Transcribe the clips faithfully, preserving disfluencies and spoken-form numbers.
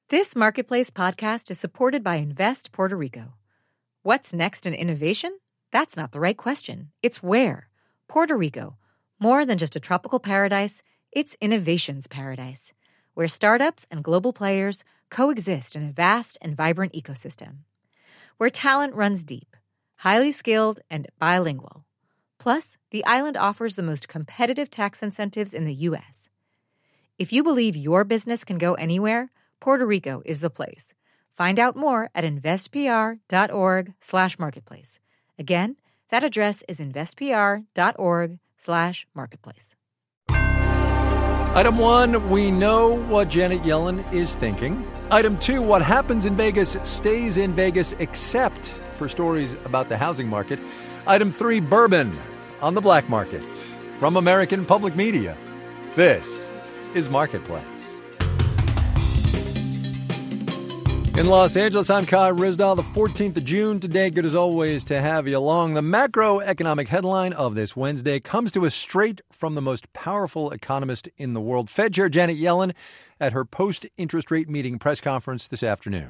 This Marketplace podcast is supported by Invest Puerto Rico. What's next in innovation? That's not the right question. It's where. Puerto Rico. More than just a tropical paradise, it's innovation's paradise, where startups and global players coexist in a vast and vibrant ecosystem. Where talent runs deep, highly skilled, and bilingual. Plus, the island offers the most competitive tax incentives in the U S. If you believe your business can go anywhere, Puerto Rico is the place. Find out more at investpr.org slash marketplace. Again, that address is investpr.org slash marketplace. Item one, we know what Janet Yellen is thinking. Item two, what happens in Vegas stays in Vegas except for stories about the housing market. Item three, bourbon on the black market. From American Public Media, this is Marketplace. In Los Angeles, I'm Kai Ryssdal, the fourteenth of June. Today, good as always to have you along. The macroeconomic headline of this Wednesday comes to us straight from the most powerful economist in the world, Fed Chair Janet Yellen, at her post-interest rate meeting press conference this afternoon.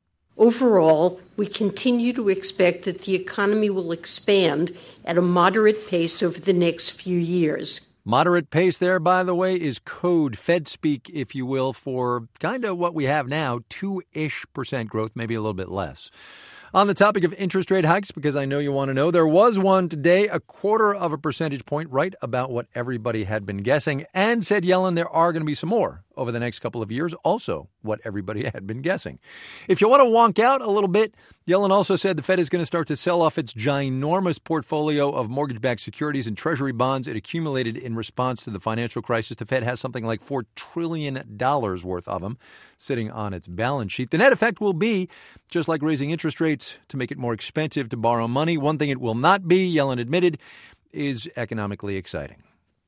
Overall, we continue to expect that the economy will expand at a moderate pace over the next few years. Moderate pace there, by the way, is code, Fed speak, if you will, for kind of what we have now, two-ish percent growth, maybe a little bit less. On the topic of interest rate hikes, because I know you want to know, there was one today, a quarter of a percentage point, right about what everybody had been guessing. And said Yellen, there are going to be some more over the next couple of years, also what everybody had been guessing. If you want to wonk out a little bit, Yellen also said the Fed is going to start to sell off its ginormous portfolio of mortgage-backed securities and treasury bonds it accumulated in response to the financial crisis. The Fed has something like four trillion dollars worth of them sitting on its balance sheet. The net effect will be, just like raising interest rates to make it more expensive to borrow money, one thing it will not be, Yellen admitted, is economically exciting.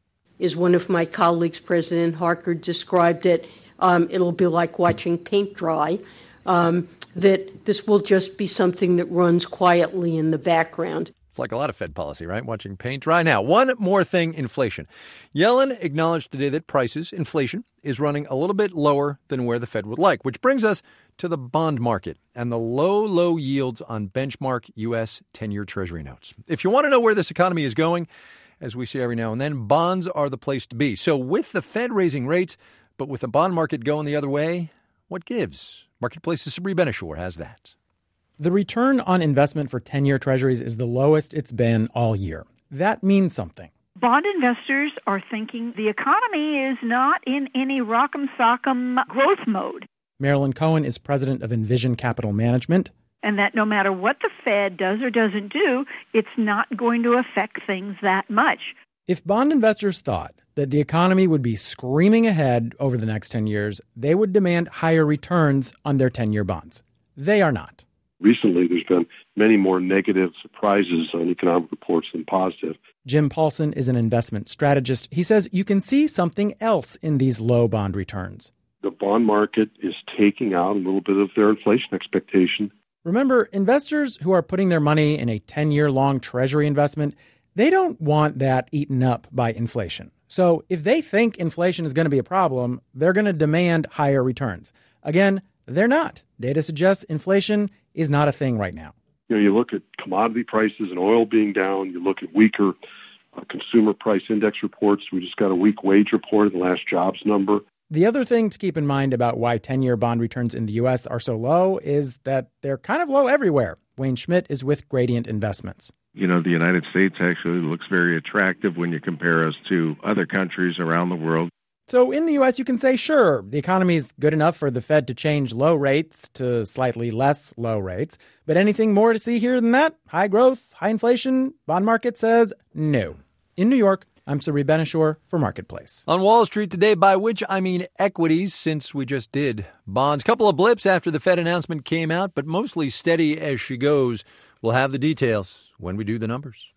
As one of my colleagues, President Harker, described it, um, it'll be like watching paint dry, um, that this will just be something that runs quietly in the background. It's like a lot of Fed policy, right? Watching paint dry. Now, one more thing, inflation. Yellen acknowledged today that prices, inflation, is running a little bit lower than where the Fed would like, which brings us to the bond market and the low, low yields on benchmark U S ten-year Treasury notes. If you want to know where this economy is going, as we see every now and then, bonds are the place to be. So with the Fed raising rates, but with the bond market going the other way, what gives? Marketplace's Sabri Ben-Achour has that. The return on investment for ten-year Treasuries is the lowest it's been all year. That means something. Bond investors are thinking the economy is not in any rock'em sock'em growth mode. Marilyn Cohen is president of Envision Capital Management. And that no matter what the Fed does or doesn't do, it's not going to affect things that much. If bond investors thought that the economy would be screaming ahead over the next ten years, they would demand higher returns on their ten-year bonds. They are not. Recently, there's been many more negative surprises on economic reports than positive. Jim Paulson is an investment strategist. He says you can see something else in these low bond returns. The bond market is taking out a little bit of their inflation expectation. Remember, investors who are putting their money in a ten-year long Treasury investment, they don't want that eaten up by inflation. So if they think inflation is going to be a problem, they're going to demand higher returns. Again, they're not. Data suggests inflation is not a thing right now. You know, you look at commodity prices and oil being down. You look at weaker uh, consumer price index reports. We just got a weak wage report in the last jobs number. The other thing to keep in mind about why ten-year bond returns in the U S are so low is that they're kind of low everywhere. Wayne Schmidt is with Gradient Investments. You know, the United States actually looks very attractive when you compare us to other countries around the world. So in the U S, you can say, sure, the economy is good enough for the Fed to change low rates to slightly less low rates. But anything more to see here than that? High growth, high inflation, bond market says no. In New York, I'm Sabri Ben-Achour for Marketplace. On Wall Street today, by which I mean equities, since we just did bonds. Couple of blips after the Fed announcement came out, but mostly steady as she goes. We'll have the details when we do the numbers.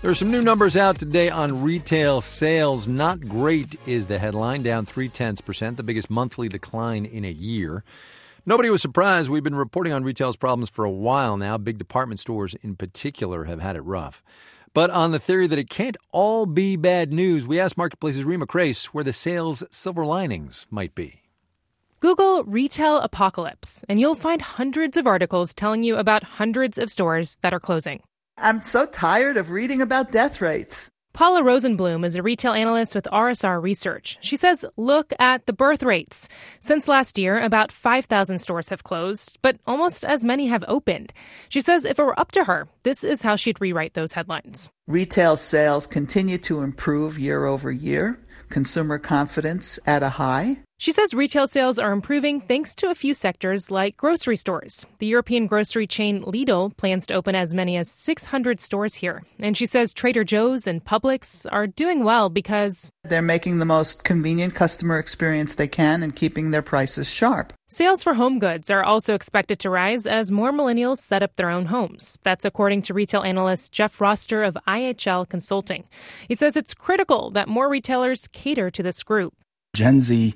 There are some new numbers out today on retail sales. Not great is the headline, down three-tenths percent, the biggest monthly decline in a year. Nobody was surprised. We've been reporting on retail's problems for a while now. Big department stores in particular have had it rough. But on the theory that it can't all be bad news, we asked Marketplace's Rima Crace where the sales silver linings might be. Google retail apocalypse, and you'll find hundreds of articles telling you about hundreds of stores that are closing. I'm so tired of reading about death rates. Paula Rosenblum is a retail analyst with R S R Research. She says, look at the birth rates. Since last year, about five thousand stores have closed, but almost as many have opened. She says if it were up to her, this is how she'd rewrite those headlines. Retail sales continue to improve year over year. Consumer confidence at a high. She says retail sales are improving thanks to a few sectors like grocery stores. The European grocery chain Lidl plans to open as many as six hundred stores here. And she says Trader Joe's and Publix are doing well because they're making the most convenient customer experience they can and keeping their prices sharp. Sales for home goods are also expected to rise as more millennials set up their own homes. That's according to retail analyst Jeff Roster of I H L Consulting. He says it's critical that more retailers cater to this group. Gen Z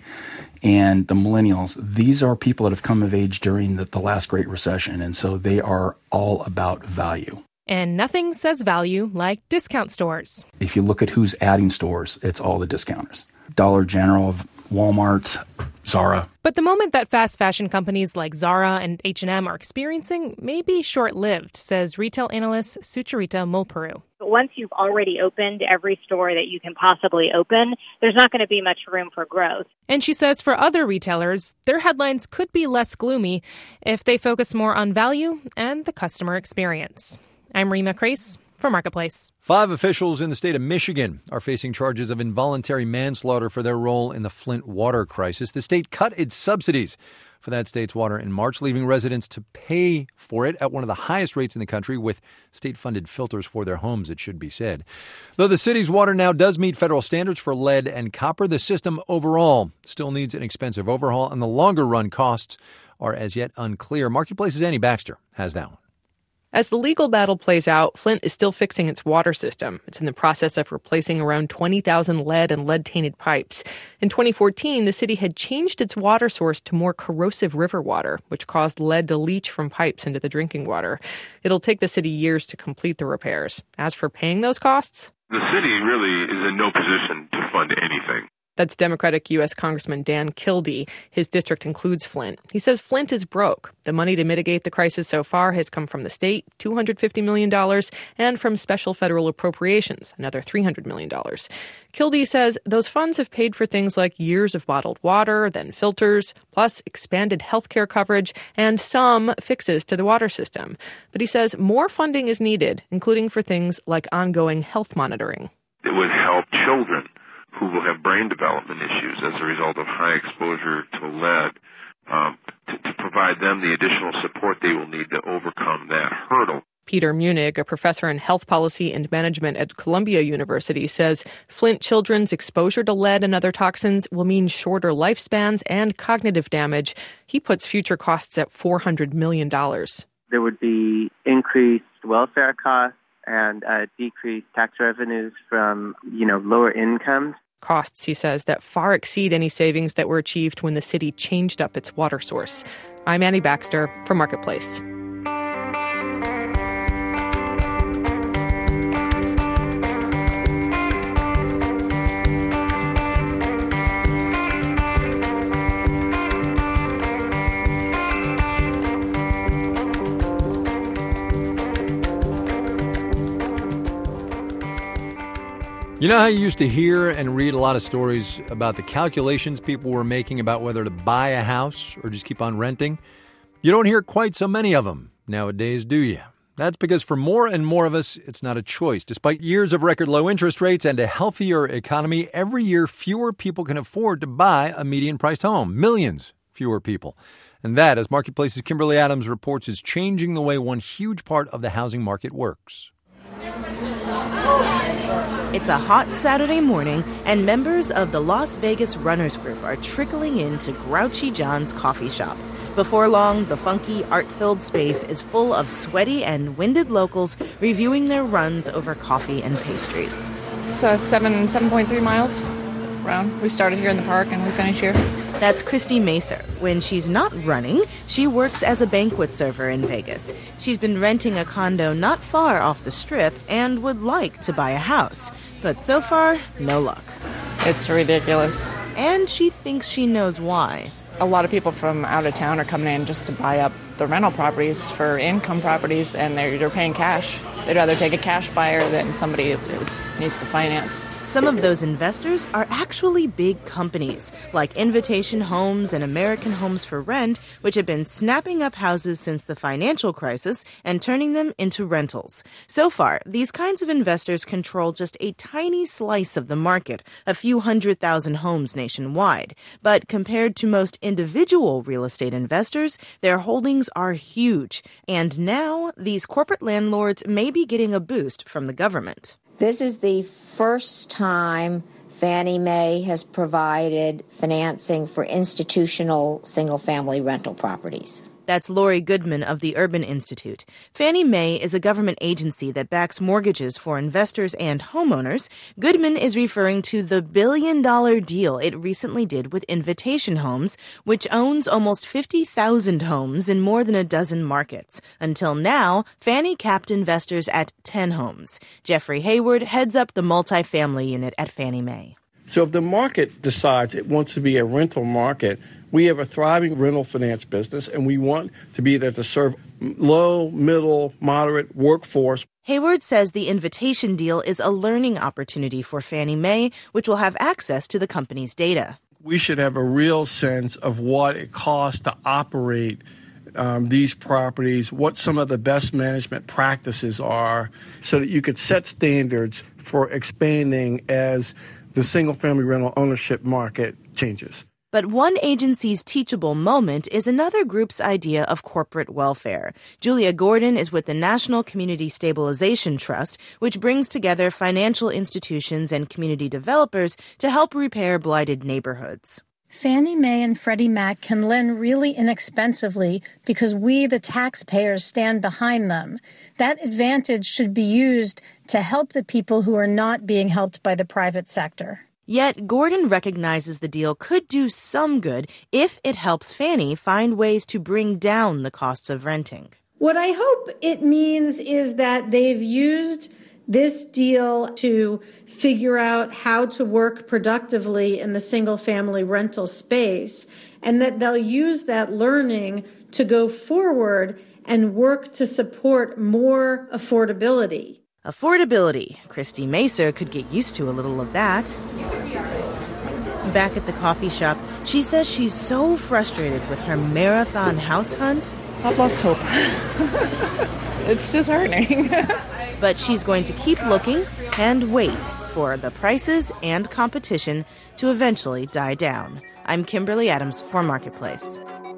and the millennials, these are people that have come of age during the, the last Great Recession, and so they are all about value. And nothing says value like discount stores. If you look at who's adding stores, it's all the discounters. Dollar General, Walmart, Zara. But the moment that fast fashion companies like Zara and H and M are experiencing may be short-lived, says retail analyst Sucharita Mulperu. But once you've already opened every store that you can possibly open, there's not going to be much room for growth. And she says for other retailers, their headlines could be less gloomy if they focus more on value and the customer experience. I'm Rima Crace for Marketplace. Five officials in the state of Michigan are facing charges of involuntary manslaughter for their role in the Flint water crisis. The state cut its subsidies for that state's water in March, leaving residents to pay for it at one of the highest rates in the country with state-funded filters for their homes, it should be said. Though the city's water now does meet federal standards for lead and copper, the system overall still needs an expensive overhaul, and the longer-run costs are as yet unclear. Marketplace's Annie Baxter has that one. As the legal battle plays out, Flint is still fixing its water system. It's in the process of replacing around twenty thousand lead and lead-tainted pipes. In twenty fourteen, the city had changed its water source to more corrosive river water, which caused lead to leach from pipes into the drinking water. It'll take the city years to complete the repairs. As for paying those costs, the city really is in no position to fund anything. That's Democratic U S Congressman Dan Kildee. His district includes Flint. He says Flint is broke. The money to mitigate the crisis so far has come from the state, two hundred fifty million dollars, and from special federal appropriations, another three hundred million dollars. Kildee says those funds have paid for things like years of bottled water, then filters, plus expanded health care coverage, and some fixes to the water system. But he says more funding is needed, including for things like ongoing health monitoring. It would help children who will have brain development issues as a result of high exposure to lead, um, to, to provide them the additional support they will need to overcome that hurdle. Peter Munich, a professor in health policy and management at Columbia University, says Flint children's exposure to lead and other toxins will mean shorter lifespans and cognitive damage. He puts future costs at four hundred million dollars. There would be increased welfare costs and uh, decreased tax revenues from, you know, lower incomes. Costs, he says, that far exceed any savings that were achieved when the city changed up its water source. I'm Annie Baxter for Marketplace. You know how you used to hear and read a lot of stories about the calculations people were making about whether to buy a house or just keep on renting? You don't hear quite so many of them nowadays, do you? That's because for more and more of us, it's not a choice. Despite years of record low interest rates and a healthier economy, every year fewer people can afford to buy a median-priced home. Millions fewer people. And that, as Marketplace's Kimberly Adams reports, is changing the way one huge part of the housing market works. It's a hot Saturday morning, and members of the Las Vegas Runners Group are trickling into Grouchy John's coffee shop. Before long, the funky, art-filled space is full of sweaty and winded locals reviewing their runs over coffee and pastries. It's uh, seven, seven point three miles around. We started here in the park and we finish here. That's Christy Macer. When she's not running, she works as a banquet server in Vegas. She's been renting a condo not far off the Strip and would like to buy a house. But so far, no luck. It's ridiculous. And she thinks she knows why. A lot of people from out of town are coming in just to buy up the rental properties for income properties, and they're, they're paying cash. They'd rather take a cash buyer than somebody who needs to finance. Some of those investors are actually big companies, like Invitation Homes and American Homes for Rent, which have been snapping up houses since the financial crisis and turning them into rentals. So far, these kinds of investors control just a tiny slice of the market, a few hundred thousand homes nationwide. But compared to most individual real estate investors, their holdings are huge. And now, these corporate landlords may be getting a boost from the government. This is the first time Fannie Mae has provided financing for institutional single-family rental properties. That's Lori Goodman of the Urban Institute. Fannie Mae is a government agency that backs mortgages for investors and homeowners. Goodman is referring to the billion-dollar deal it recently did with Invitation Homes, which owns almost fifty thousand homes in more than a dozen markets. Until now, Fannie capped investors at ten homes. Jeffrey Hayward heads up the multifamily unit at Fannie Mae. So if the market decides it wants to be a rental market, we have a thriving rental finance business, and we want to be there to serve low, middle, moderate workforce. Hayward says the Invitation deal is a learning opportunity for Fannie Mae, which will have access to the company's data. We should have a real sense of what it costs to operate um, these properties, what some of the best management practices are, so that you could set standards for expanding as the single-family rental ownership market changes. But one agency's teachable moment is another group's idea of corporate welfare. Julia Gordon is with the National Community Stabilization Trust, which brings together financial institutions and community developers to help repair blighted neighborhoods. Fannie Mae and Freddie Mac can lend really inexpensively because we, the taxpayers, stand behind them. That advantage should be used to help the people who are not being helped by the private sector. Yet, Gordon recognizes the deal could do some good if it helps Fannie find ways to bring down the costs of renting. What I hope it means is that they've used this deal to figure out how to work productively in the single-family rental space, and that they'll use that learning to go forward and work to support more affordability. Affordability. Christy Macer could get used to a little of that. Back at the coffee shop, she says she's so frustrated with her marathon house hunt. I've lost hope. It's disheartening. But she's going to keep looking and wait for the prices and competition to eventually die down. I'm Kimberly Adams for Marketplace.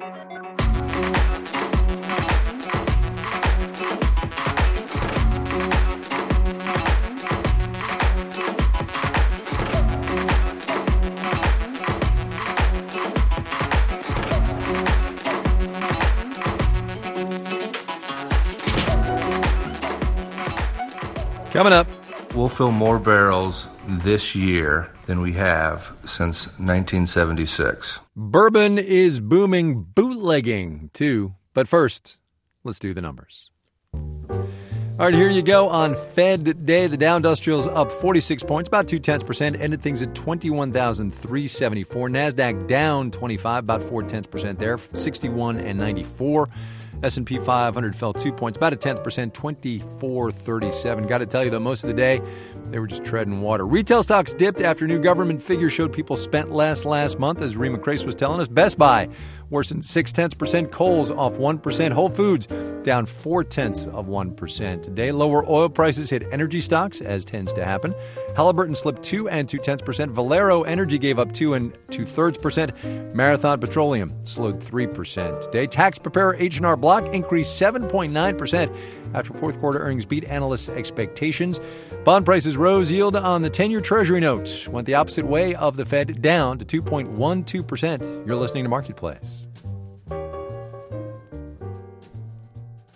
Coming up. We'll fill more barrels this year than we have since nineteen seventy-six. Bourbon is booming, bootlegging too. But first, let's do the numbers. All right, here you go on Fed Day. The Dow Industrial's up forty-six points, about two-tenths percent, ended things at twenty-one thousand three hundred seventy-four. NASDAQ down twenty-five, about four-tenths percent there, sixty-one and ninety-four. S and P five hundred fell two points, about a tenth percent, twenty-four thirty-seven. Got to tell you, though, most of the day, they were just treading water. Retail stocks dipped after new government figures showed people spent less last month, as Rima Crace was telling us. Best Buy worsened six-tenths percent. Kohl's off one percent. Whole Foods down four-tenths of one percent. Today, lower oil prices hit energy stocks, as tends to happen. Halliburton slipped two and two-tenths percent. Valero Energy gave up two and two-thirds percent. Marathon Petroleum slowed three percent. Today, tax preparer H and R Block increased seven point nine percent after fourth quarter earnings beat analysts' expectations. Bond prices rose. Yield on the ten-year Treasury note went the opposite way of the Fed, down to two point one two percent. You're listening to Marketplace.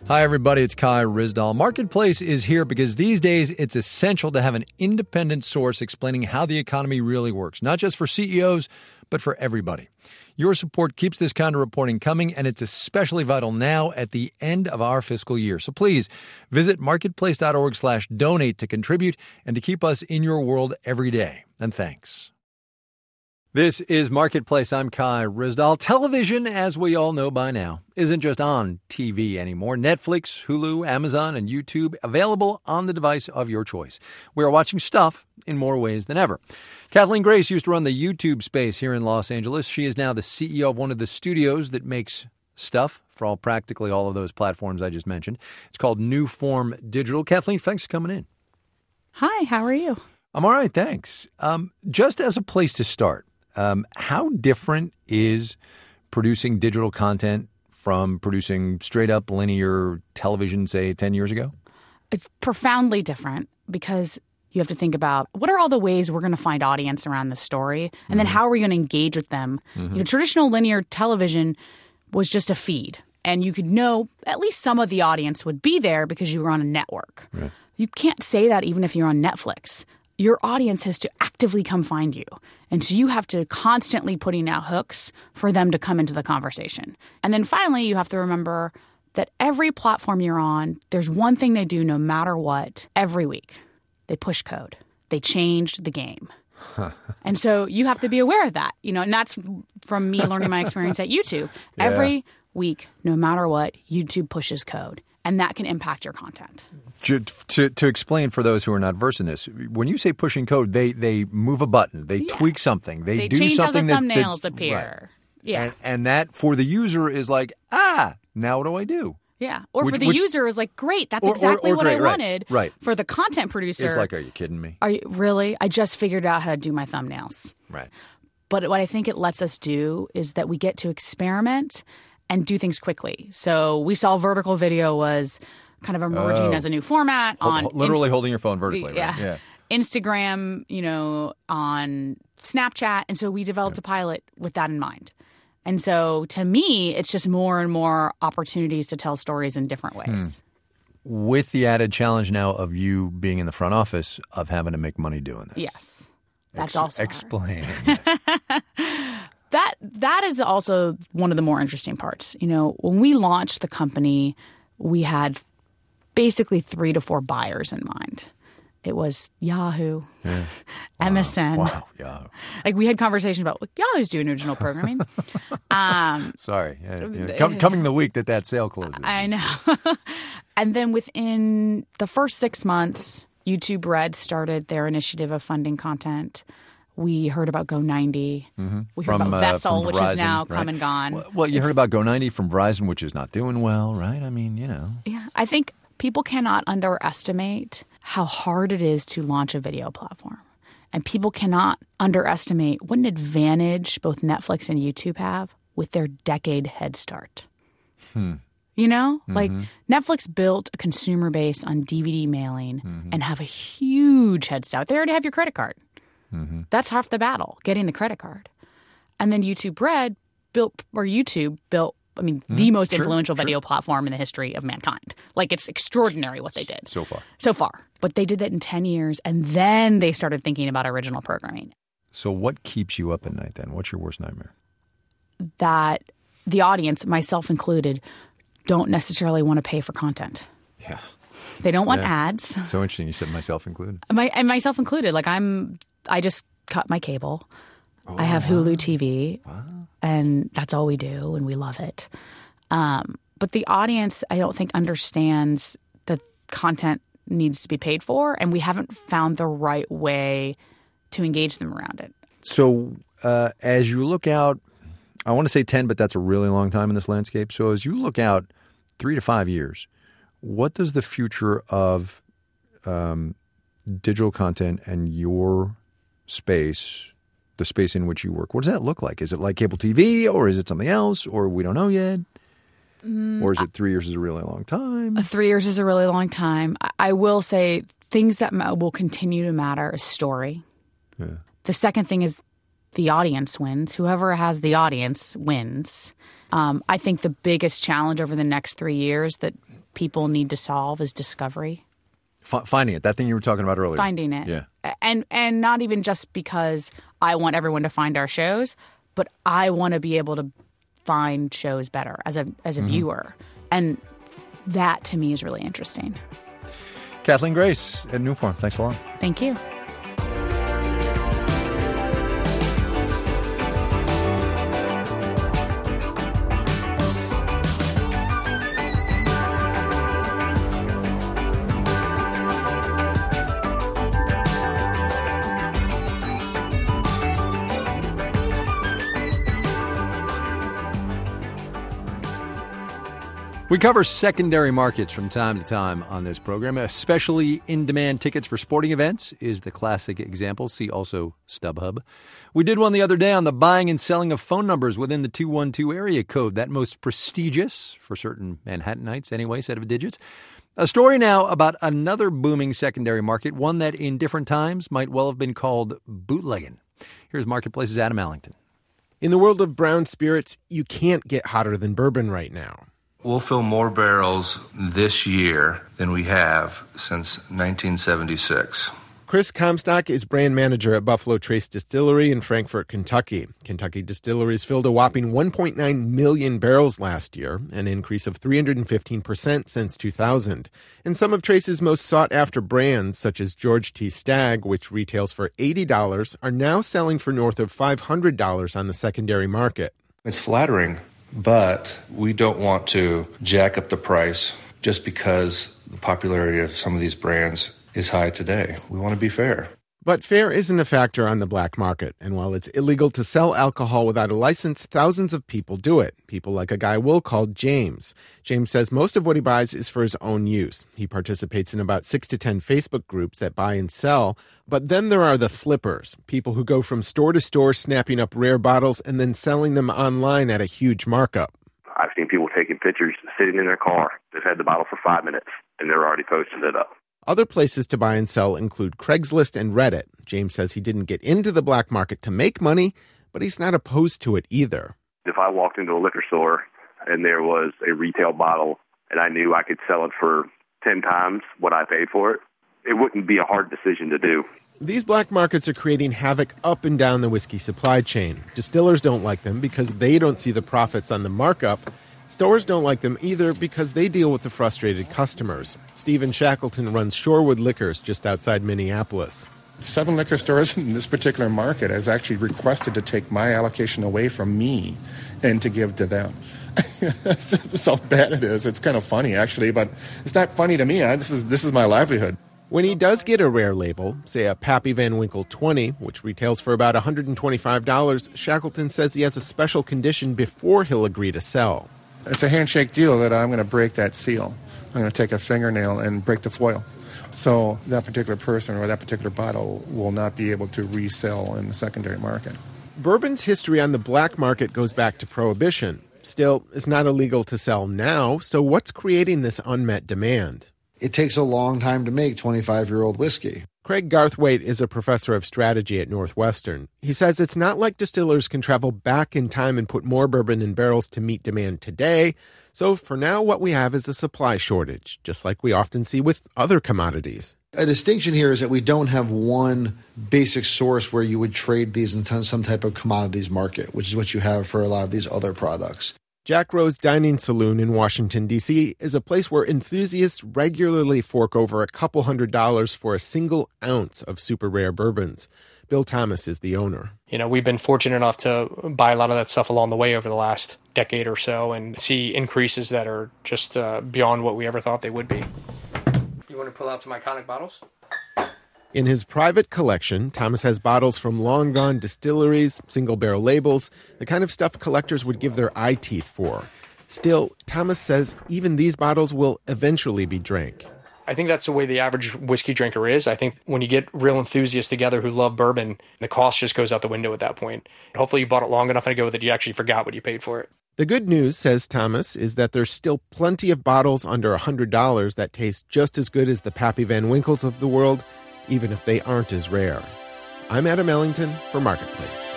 Hi, everybody. It's Kai Ryssdal. Marketplace is here because these days it's essential to have an independent source explaining how the economy really works, not just for C E Os, but for everybody. Your support keeps this kind of reporting coming, and it's especially vital now at the end of our fiscal year. So please visit marketplace.org slash donate to contribute and to keep us in your world every day. And thanks. This is Marketplace. I'm Kai Ryssdal. Television, as we all know by now, isn't just on T V anymore. Netflix, Hulu, Amazon, and YouTube available on the device of your choice. We are watching stuff in more ways than ever. Kathleen Grace used to run the YouTube space here in Los Angeles. She is now the C E O of one of the studios that makes stuff for all practically all of those platforms I just mentioned. It's called New Form Digital. Kathleen, thanks for coming in. Hi, how are you? I'm all right, thanks. Um, just as a place to start, Um, how different is producing digital content from producing straight up linear television, say, ten years ago? It's profoundly different because you have to think about what are all the ways we're going to find audience around this story, and mm-hmm. then how are we going to engage with them? Mm-hmm. You know, traditional linear television was just a feed, and you could know at least some of the audience would be there because you were on a network. Right. You can't say that even if you're on Netflix. Your audience has to actively come find you. And so you have to constantly putting out hooks for them to come into the conversation. And then finally, you have to remember that every platform you're on, there's one thing they do no matter what every week. They push code. They changed the game. And so you have to be aware of that. You know, and that's from me learning my experience at YouTube. Yeah. Every week, no matter what, YouTube pushes code. And that can impact your content. To, to, to explain for those who are not versed in this, when you say pushing code, they they move a button, they yeah. tweak something, they, they do change something how the that thumbnails that, appear. Right. Yeah, and, and that for the user is like, ah, now what do I do? Yeah, or which, for the which, user is like, great, that's or, exactly or, or what great, I right, wanted. Right. For the content producer, it's like, are you kidding me? Are you really? I just figured out how to do my thumbnails. Right. But what I think it lets us do is that we get to experiment and do things quickly. So we saw vertical video was kind of emerging oh. as a new format on literally inst- holding your phone vertically. Yeah. Right? yeah. Instagram, you know, on Snapchat. And so we developed yeah. a pilot with that in mind. And so to me, it's just more and more opportunities to tell stories in different ways. Hmm. With the added challenge now of you being in the front office of having to make money doing this. Yes. That's Ex- also explain. that that is also one of the more interesting parts. You know, when we launched the company, we had basically three to four buyers in mind. It was Yahoo, yeah. wow. M S N. Wow, Yahoo. Like we had conversations about like, Yahoo's doing original programming. um, Sorry, yeah, yeah. Com- coming the week that that sale closes. I know. And then within the first six months, YouTube Red started their initiative of funding content. We heard about Go ninety. Mm-hmm. We heard from, about Vessel, uh, which Verizon, is now right? come and gone. Well, well you it's, heard about Go ninety from Verizon, which is not doing well, right? I mean, you know. Yeah, I think people cannot underestimate how hard it is to launch a video platform. And people cannot underestimate what an advantage both Netflix and YouTube have with their decade head start. Hmm. You know, mm-hmm. like Netflix built a consumer base on D V D mailing mm-hmm. and have a huge head start. They already have your credit card. Mm-hmm. That's half the battle, getting the credit card. And then YouTube Red built, or YouTube built, I mean, mm-hmm. the most sure, influential sure. video platform in the history of mankind. Like, it's extraordinary what they did. So far. So far. But they did that in ten years, and then they started thinking about original programming. So what keeps you up at night then? What's your worst nightmare? That the audience, myself included, don't necessarily want to pay for content. Yeah. They don't want yeah. ads. So interesting. You said myself included. My, and myself included. Like, I'm, I just cut my cable. Oh, I have Hulu T V. Wow. And that's all we do, and we love it. Um, but the audience, I don't think, understands that content needs to be paid for, and we haven't found the right way to engage them around it. So uh, as you look out, I want to say ten, but that's a really long time in this landscape. So as you look out three to five years, what does the future of um, digital content and your space, the space in which you work, what does that look like? Is it like cable T V, or is it something else, or we don't know yet? Mm, or is it three years is a really long time? Three years is a really long time. I will say things that will continue to matter is story. Yeah. The second thing is the audience wins. Whoever has the audience wins. Um, I think the biggest challenge over the next three years that people need to solve is discovery. F- finding it, that thing you were talking about earlier. Finding it. Yeah. And and not even just because I want everyone to find our shows, but I want to be able to find shows better as a as a mm-hmm. viewer. And that to me is really interesting. Kathleen Grace at Newform, thanks a lot. Thank you. We cover secondary markets from time to time on this program, especially in-demand tickets for sporting events is the classic example. See also StubHub. We did one the other day on the buying and selling of phone numbers within the two one two area code, that most prestigious, for certain Manhattanites anyway, set of digits. A story now about another booming secondary market, one that in different times might well have been called bootlegging. Here's Marketplace's Adam Allington. In the world of brown spirits, you can't get hotter than bourbon right now. We'll fill more barrels this year than we have since nineteen seventy-six. Chris Comstock is brand manager at Buffalo Trace Distillery in Frankfort, Kentucky. Kentucky Distilleries filled a whopping one point nine million barrels last year, an increase of three hundred fifteen percent since two thousand. And some of Trace's most sought-after brands, such as George T. Stagg, which retails for eighty dollars, are now selling for north of five hundred dollars on the secondary market. It's flattering, but we don't want to jack up the price just because the popularity of some of these brands is high today. We want to be fair. But fair isn't a factor on the black market, and while it's illegal to sell alcohol without a license, thousands of people do it. People like a guy Will called James. James says most of what he buys is for his own use. He participates in about six to ten Facebook groups that buy and sell, but then there are the flippers, people who go from store to store snapping up rare bottles and then selling them online at a huge markup. I've seen people taking pictures sitting in their car. They've had the bottle for five minutes, and they're already posting it up. Other places to buy and sell include Craigslist and Reddit. James says he didn't get into the black market to make money, but he's not opposed to it either. If I walked into a liquor store and there was a retail bottle and I knew I could sell it for ten times what I paid for it, it wouldn't be a hard decision to do. These black markets are creating havoc up and down the whiskey supply chain. Distillers don't like them because they don't see the profits on the markup. Stores don't like them either because they deal with the frustrated customers. Stephen Shackleton runs Shorewood Liquors just outside Minneapolis. Seven liquor stores in this particular market has actually requested to take my allocation away from me and to give to them. That's how bad it is. It's kind of funny, actually, but it's not funny to me. I, this is this is my livelihood. When he does get a rare label, say a Pappy Van Winkle twenty, which retails for about one hundred twenty-five dollars, Shackleton says he has a special condition before he'll agree to sell. It's a handshake deal that I'm going to break that seal. I'm going to take a fingernail and break the foil. So that particular person or that particular bottle will not be able to resell in the secondary market. Bourbon's history on the black market goes back to Prohibition. Still, it's not illegal to sell now, so what's creating this unmet demand? It takes a long time to make twenty-five-year-old whiskey. Craig Garthwaite is a professor of strategy at Northwestern. He says it's not like distillers can travel back in time and put more bourbon in barrels to meet demand today. So for now, what we have is a supply shortage, just like we often see with other commodities. A distinction here is that we don't have one basic source where you would trade these in some type of commodities market, which is what you have for a lot of these other products. Jack Rose Dining Saloon in Washington, D C is a place where enthusiasts regularly fork over a couple hundred dollars for a single ounce of super rare bourbons. Bill Thomas is the owner. You know, we've been fortunate enough to buy a lot of that stuff along the way over the last decade or so and see increases that are just uh, beyond what we ever thought they would be. You want to pull out some iconic bottles? In his private collection, Thomas has bottles from long-gone distilleries, single-barrel labels, the kind of stuff collectors would give their eye teeth for. Still, Thomas says even these bottles will eventually be drank. I think that's the way the average whiskey drinker is. I think when you get real enthusiasts together who love bourbon, the cost just goes out the window at that point. Hopefully you bought it long enough ago that you actually forgot what you paid for it. The good news, says Thomas, is that there's still plenty of bottles under one hundred dollars that taste just as good as the Pappy Van Winkles of the world, even if they aren't as rare. I'm Adam Ellington for Marketplace.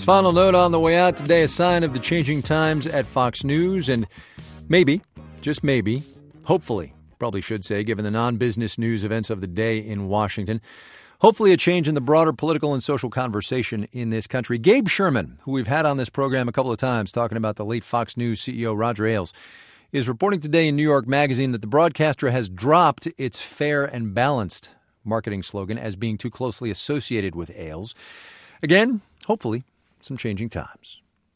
This final note on the way out today, a sign of the changing times at Fox News, and maybe, just maybe, hopefully, probably should say, given the non-business news events of the day in Washington, hopefully a change in the broader political and social conversation in this country. Gabe Sherman, who we've had on this program a couple of times talking about the late Fox News C E O Roger Ailes, is reporting today in New York Magazine that the broadcaster has dropped its fair and balanced marketing slogan as being too closely associated with Ailes. Again, hopefully, some changing times.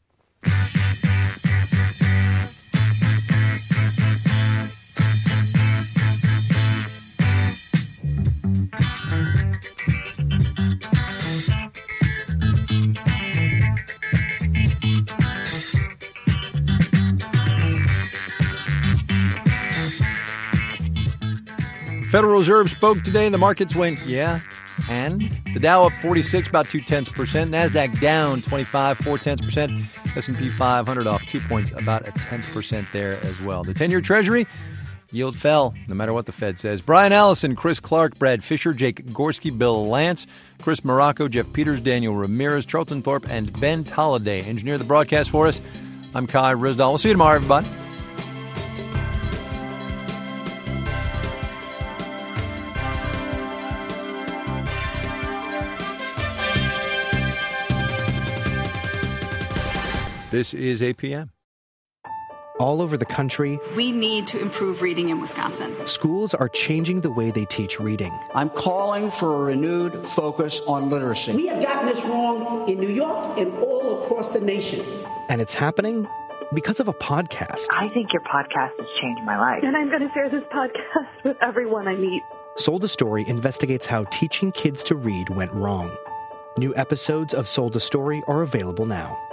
Federal Reserve spoke today. The markets went, yeah, and the Dow up forty-six, about two-tenths percent. NASDAQ down twenty-five, four-tenths percent. S and P five hundred off two points, about a tenth percent there as well. The ten-year Treasury yield fell, no matter what the Fed says. Brian Allison, Chris Clark, Brad Fisher, Jake Gorski, Bill Lance, Chris Morocco, Jeff Peters, Daniel Ramirez, Charlton Thorpe, and Ben Tolliday engineer the broadcast for us. I'm Kai Risdall. We'll see you tomorrow, everybody. This is A P M. All over the country, we need to improve reading in Wisconsin. Schools are changing the way they teach reading. I'm calling for a renewed focus on literacy. We have gotten this wrong in New York and all across the nation. And it's happening because of a podcast. I think your podcast has changed my life. And I'm going to share this podcast with everyone I meet. Sold a Story investigates how teaching kids to read went wrong. New episodes of Sold a Story are available now.